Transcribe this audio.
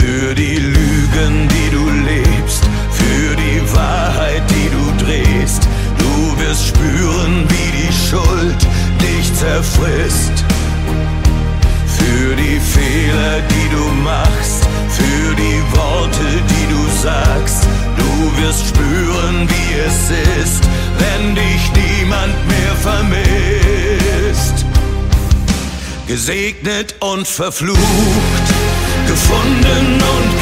für die Lügen, die du lebst, für die Wahrheit, die du drehst. Du wirst spüren, wie die Schuld dich zerfrisst. Für die Fehler, die du machst, für die Worte, die du sagst. Du wirst spüren, wie es ist, wenn dich niemand mehr vermisst. Gesegnet und verflucht, gefunden und